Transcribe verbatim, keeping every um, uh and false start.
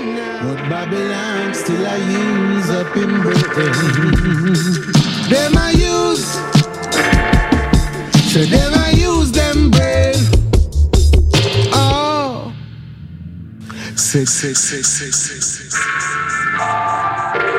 But Babylon still I use up in brain. Them I use, so them I use them brain. Oh, six, six, six, six, six, six, six.